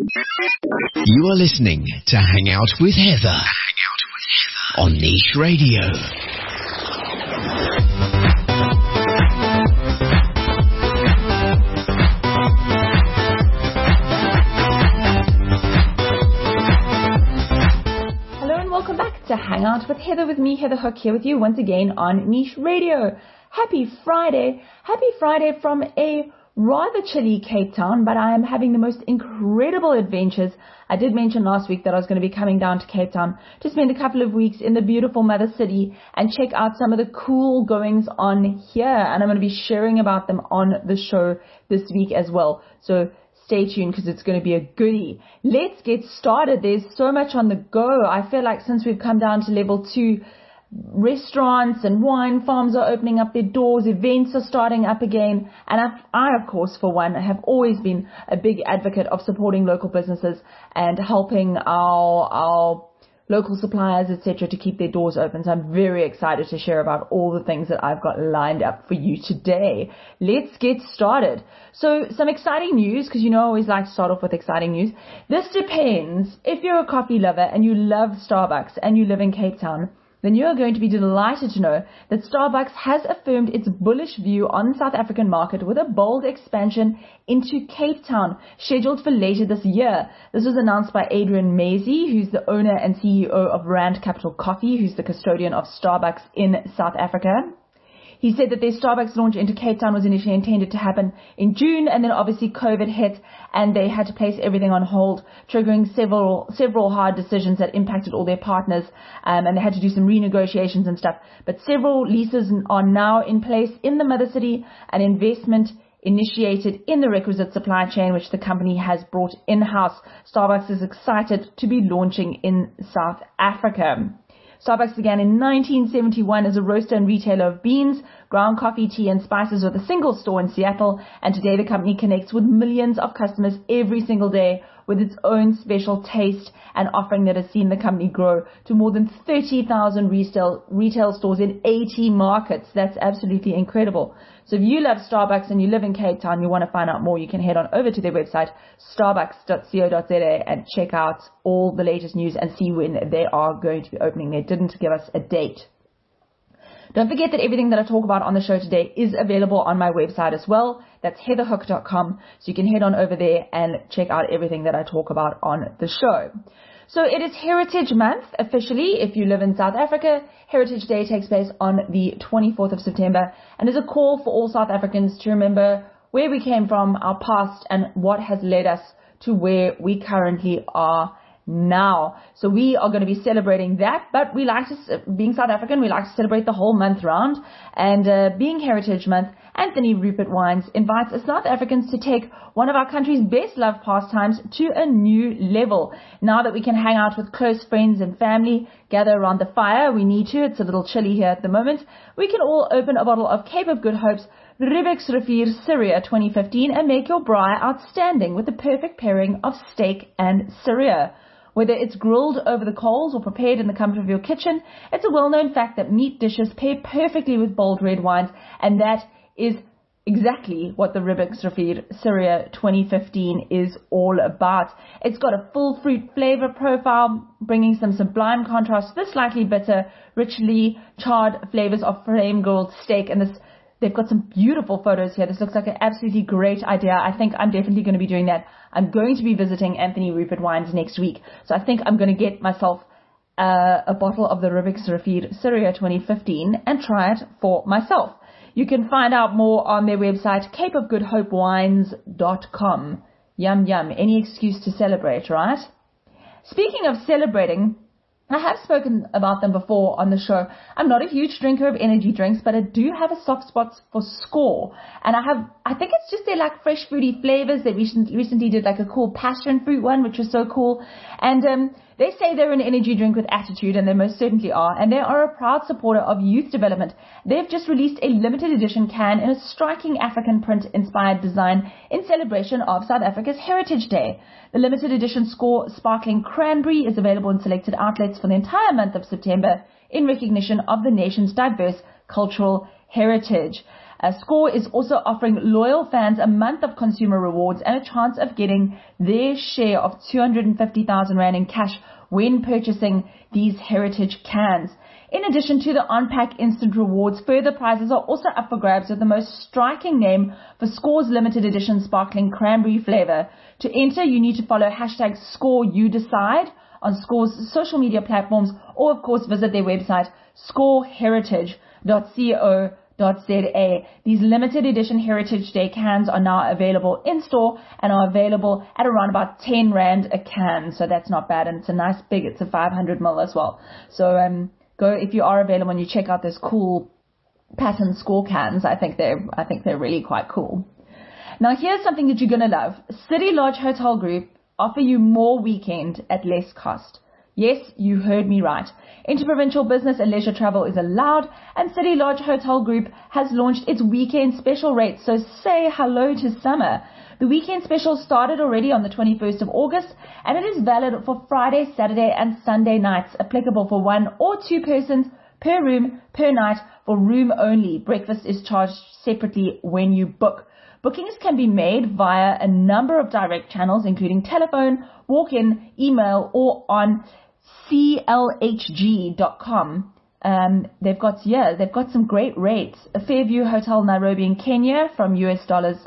You are listening to Hang Out with Heather on Niche Radio. Hello and welcome back to Hang Out with Heather, with me, Heather Hook, here with you once again on Niche Radio. Happy Friday from a rather chilly Cape Town, but I am having the most incredible adventures. I did mention last week that I was going to be coming down to Cape Town to spend a couple of weeks in the beautiful mother city and check out some of the cool goings on here, and I'm going to be sharing about them on the show this week as well. So stay tuned because it's going to be a goodie. Let's get started. There's so much on the go. I feel like since we've come down to level 2, restaurants and wine farms are opening up their doors, events are starting up again, and I of course, for one, have always been a big advocate of supporting local businesses and helping our local suppliers, etc., to keep their doors open. So I'm very excited to share about all the things that I've got lined up for you today. Let's get started. So some exciting news, because you know I always like to start off with exciting news. This depends. If you're a coffee lover and you love Starbucks and you live in Cape Town, then you are going to be delighted to know that Starbucks has affirmed its bullish view on the South African market with a bold expansion into Cape Town, scheduled for later this year. This was announced by Adrian Maisie, who's the owner and CEO of Rand Capital Coffee, who's the custodian of Starbucks in South Africa. He said that their Starbucks launch into Cape Town was initially intended to happen in June, and then obviously COVID hit and they had to place everything on hold, triggering several hard decisions that impacted all their partners, and they had to do some renegotiations and stuff. But several leases are now in place in the mother city, an investment initiated in the requisite supply chain, which the company has brought in-house. Starbucks is excited to be launching in South Africa. Starbucks began in 1971 as a roaster and retailer of beans, ground coffee, tea and spices with a single store in Seattle, and today the company connects with millions of customers every single day with its own special taste and offering that has seen the company grow to more than 30,000 retail stores in 80 markets. That's absolutely incredible. So if you love Starbucks and you live in Cape Town, you want to find out more, you can head on over to their website, starbucks.co.za, and check out all the latest news and see when they are going to be opening. They didn't give us a date. Don't forget that everything that I talk about on the show today is available on my website as well. That's heatherhook.com. So you can head on over there and check out everything that I talk about on the show. So it is Heritage Month officially. If you live in South Africa, Heritage Day takes place on the 24th of September and is a call for all South Africans to remember where we came from, our past, and what has led us to where we currently are now. So we are going to be celebrating that, but we like to, being South African, we like to celebrate the whole month round. And being Heritage Month, Anthony Rupert Wines invites us South Africans to take one of our country's best loved pastimes to a new level. Now that we can hang out with close friends and family, gather around the fire, we need to, it's a little chilly here at the moment, we can all open a bottle of Cape of Good Hope's Rubik's Rivier Syria 2015 and make your braai outstanding with the perfect pairing of steak and Syria. Whether it's grilled over the coals or prepared in the comfort of your kitchen, it's a well-known fact that meat dishes pair perfectly with bold red wines, and that is exactly what the Rubik's Rivier Syria 2015 is all about. It's got a full fruit flavor profile, bringing some sublime contrast to the slightly bitter, richly charred flavors of flame-grilled steak, and this. They've got some beautiful photos here. This looks like an absolutely great idea. I think I'm definitely going to be doing that. I'm going to be visiting Anthony Rupert Wines next week. So I think I'm going to get myself a bottle of the Rubik's Rivier Syria 2015 and try it for myself. You can find out more on their website, capeofgoodhopewines.com. Yum, yum. Any excuse to celebrate, right? Speaking of celebrating, I have spoken about them before on the show. I'm not a huge drinker of energy drinks, but I do have a soft spot for Score. And I think it's just their like fresh fruity flavors. They recently did like a cool passion fruit one, which was so cool. And they say they're an energy drink with attitude, and they most certainly are. And they are a proud supporter of youth development. They've just released a limited edition can in a striking African print-inspired design in celebration of South Africa's Heritage Day. The limited edition Score Sparkling Cranberry is available in selected outlets for the entire month of September in recognition of the nation's diverse cultural heritage. Score is also offering loyal fans a month of consumer rewards and a chance of getting their share of 250,000 Rand in cash when purchasing these heritage cans. In addition to the on-pack instant rewards, further prizes are also up for grabs, with the most striking name for Score's limited edition sparkling cranberry flavor. To enter, you need to follow hashtag ScoreYouDecide on Score's social media platforms, or of course visit their website scoreheritage.co.za. These limited edition Heritage Day cans are now available in store and are available at around about 10 Rand a can. So that's not bad, and it's a nice big, it's a 500 ml as well. So go if you are available and you check out this cool pattern Score cans. I think they're really quite cool. Now here's something that you're gonna love. City Lodge Hotel Group offer you more weekend at less cost. Yes, you heard me right. Interprovincial business and leisure travel is allowed, and City Lodge Hotel Group has launched its weekend special rates, so say hello to summer. The weekend special started already on the 21st of August, and it is valid for Friday, Saturday, and Sunday nights, applicable for 1 or 2 persons per room per night for room only. Breakfast is charged separately when you book. Bookings can be made via a number of direct channels, including telephone, walk-in, email, or on clhg.com. They've got some great rates. A Fairview Hotel Nairobi in Kenya from $149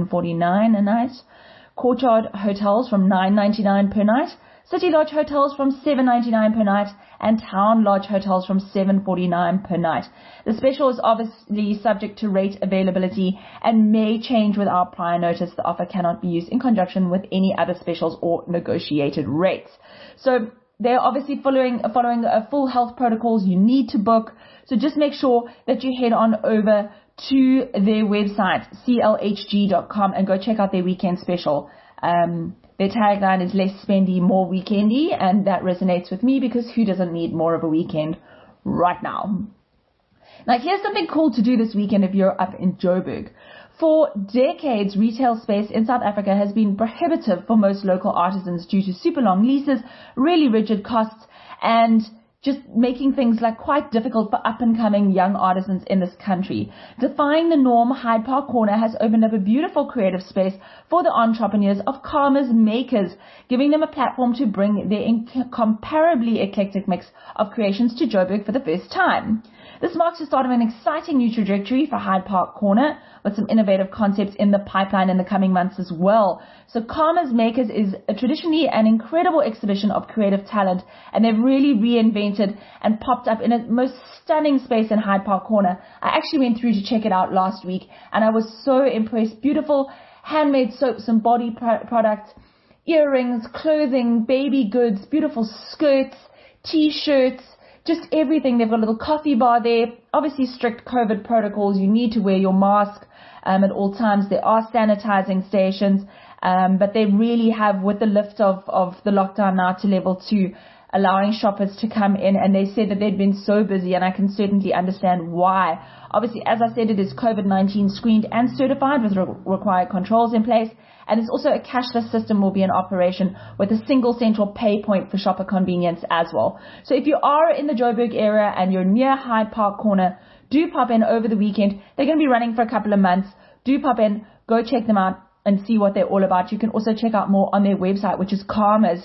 a night. Courtyard Hotels from $9.99 per night. City Lodge Hotels from $7.99 per night, and Town Lodge Hotels from $7.49 per night. The special is obviously subject to rate availability and may change without prior notice. The offer cannot be used in conjunction with any other specials or negotiated rates. So they're obviously following full health protocols. You need to book. So just make sure that you head on over to their website, clhg.com, and go check out their weekend special. Their tagline is less spendy, more weekendy, and that resonates with me because who doesn't need more of a weekend right now? Now, here's something cool to do this weekend if you're up in Joburg. For decades, retail space in South Africa has been prohibitive for most local artisans due to super long leases, really rigid costs, and just making things like quite difficult for up-and-coming young artisans in this country. Defying the norm, Hyde Park Corner has opened up a beautiful creative space for the entrepreneurs of Karma's Makers, giving them a platform to bring their incomparably eclectic mix of creations to Joburg for the first time. This marks the start of an exciting new trajectory for Hyde Park Corner, with some innovative concepts in the pipeline in the coming months as well. So Karma's Makers is traditionally an incredible exhibition of creative talent, and they've really reinvented and popped up in a most stunning space in Hyde Park Corner. I actually went through to check it out last week, and I was so impressed. Beautiful handmade soaps and body products, earrings, clothing, baby goods, beautiful skirts, t-shirts, just everything. They've got a little coffee bar there. Obviously strict COVID protocols. You need to wear your mask at all times. There are sanitizing stations, but they really have, with the lift of the lockdown now to level 2, allowing shoppers to come in, and they said that they'd been so busy, and I can certainly understand why. Obviously, as I said, it is COVID-19 screened and certified with required controls in place, and it's also a cashless system will be in operation with a single central pay point for shopper convenience as well. So if you are in the Joburg area and you're near Hyde Park Corner, do pop in over the weekend. They're going to be running for a couple of months. Do pop in, go check them out and see what they're all about. You can also check out more on their website, which is Kamers,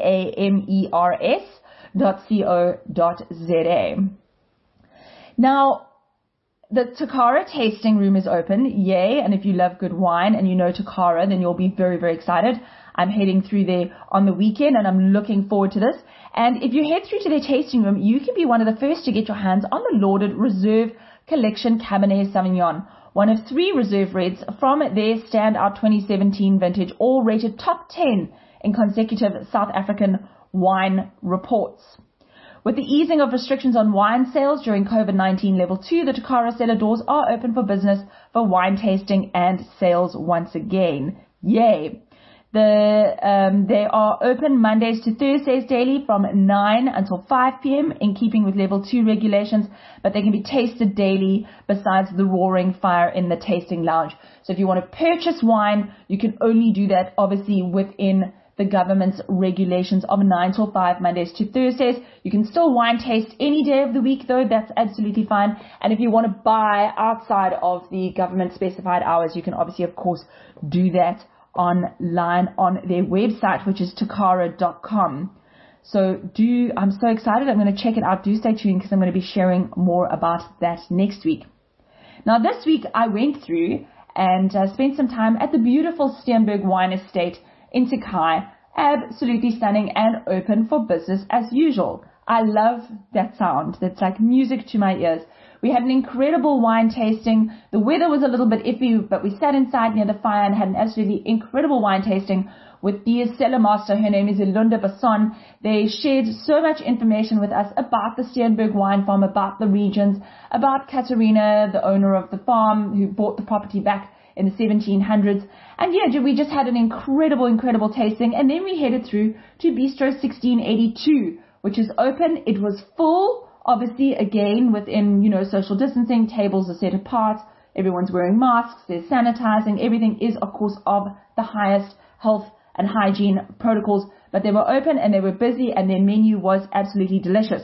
KAMERS.co.za. Now, the Takara tasting room is open, yay, and if you love good wine and you know Takara, then you'll be very, very excited. I'm heading through there on the weekend, and I'm looking forward to this. And if you head through to their tasting room, you can be one of the first to get your hands on the lauded Reserve Collection Cabernet Sauvignon, one of 3 Reserve Reds from their standout 2017 vintage, all rated top 10 in consecutive South African wine reports. With the easing of restrictions on wine sales during COVID-19 level 2, the Takara cellar doors are open for business for wine tasting and sales once again. Yay! They are open Mondays to Thursdays daily from 9 until 5 p.m. in keeping with level 2 regulations, but they can be tasted daily besides the roaring fire in the tasting lounge. So if you want to purchase wine, you can only do that obviously within the government's regulations of 9 till 5, Mondays to Thursdays. You can still wine taste any day of the week, though. That's absolutely fine. And if you want to buy outside of the government specified hours, you can obviously, of course, do that online on their website, which is takara.com. So I'm so excited. I'm going to check it out. Do stay tuned because I'm going to be sharing more about that next week. Now, this week I went through and spent some time at the beautiful Steenberg Wine Estate in Takai. Absolutely stunning and open for business as usual. I love that sound. That's like music to my ears. We had an incredible wine tasting. The weather was a little bit iffy, but we sat inside near the fire and had an absolutely incredible wine tasting with the cellar master. Her name is Elunda Basson. They shared so much information with us about the Steenberg wine farm, about the regions, about Katarina, the owner of the farm, who bought the property back in the 1700s. And yeah, we just had an incredible tasting. And then we headed through to Bistro 1682, which is open. It was full, obviously, again, within, social distancing. Tables are set apart. Everyone's wearing masks. There's sanitizing. Everything is, of course, of the highest health and hygiene protocols. But they were open and they were busy and their menu was absolutely delicious.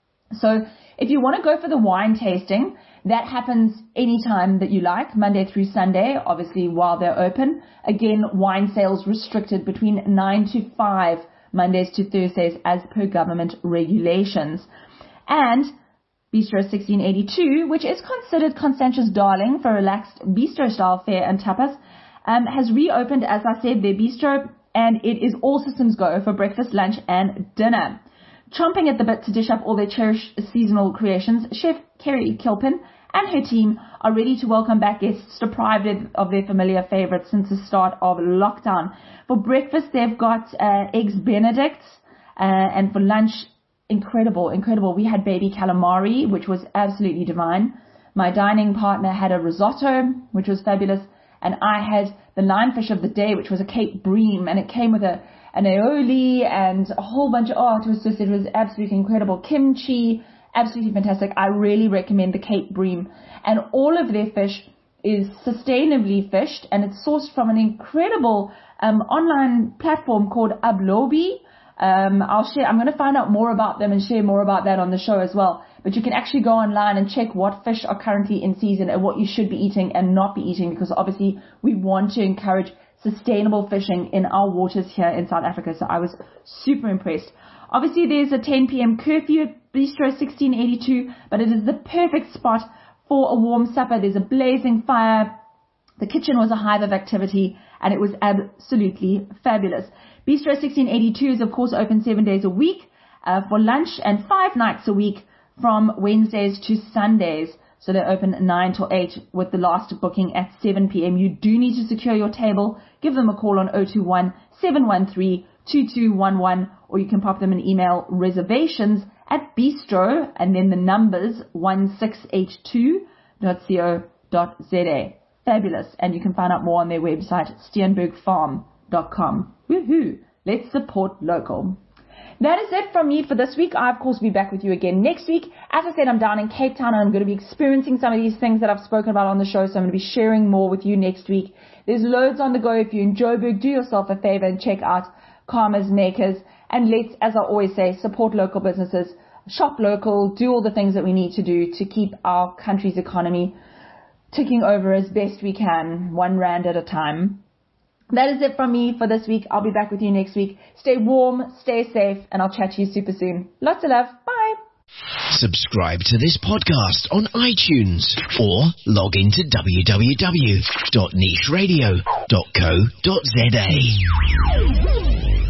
So if you want to go for the wine tasting, that happens anytime that you like, Monday through Sunday, obviously while they're open. Again, wine sales restricted between 9 to 5, Mondays to Thursdays as per government regulations. And Bistro 1682, which is considered Constantia's darling for relaxed bistro-style fare and tapas, has reopened, as I said, their bistro, and it is all systems go for breakfast, lunch, and dinner. Chomping at the bit to dish up all their cherished seasonal creations, Chef Kerry Kilpin and her team are ready to welcome back guests deprived of their familiar favorites since the start of lockdown. For breakfast, they've got eggs Benedict, and for lunch, incredible. We had baby calamari, which was absolutely divine. My dining partner had a risotto, which was fabulous, and I had the lionfish of the day, which was a Cape Bream, and it came with an aioli and a whole bunch of, it was absolutely incredible. Kimchi, absolutely fantastic. I really recommend the Cape Bream. And all of their fish is sustainably fished, and it's sourced from an incredible online platform called Ablobi. I'm going to find out more about them and share more about that on the show as well. But you can actually go online and check what fish are currently in season and what you should be eating and not be eating, because obviously we want to encourage sustainable fishing in our waters here in South Africa. So I was super impressed. Obviously there's a 10 p.m. curfew at Bistro 1682, but it is the perfect spot for a warm supper. There's a blazing fire. The kitchen was a hive of activity, and it was absolutely fabulous. Bistro 1682 is, of course, open 7 days a week for lunch and 5 nights a week from Wednesdays to Sundays. So they're open 9 till 8 with the last booking at 7 p.m. You do need to secure your table. Give them a call on 021-713-2211, or you can pop them an email, reservations@bistro, and then the numbers 1682.co.za. Fabulous. And you can find out more on their website, steenbergfarm.com. Woohoo! Let's support local. That is it from me for this week. I, of course, will be back with you again next week. As I said, I'm down in Cape Town and I'm going to be experiencing some of these things that I've spoken about on the show, so I'm going to be sharing more with you next week. There's loads on the go. If you're in Joburg, do yourself a favor and check out Karma's Makers. And let's, as I always say, support local businesses, shop local, do all the things that we need to do to keep our country's economy ticking over as best we can, 1 rand at a time. That is it from me for this week. I'll be back with you next week. Stay warm, stay safe, and I'll chat to you super soon. Lots of love. Bye. Subscribe to this podcast on iTunes or log into www.nicheradio.co.za.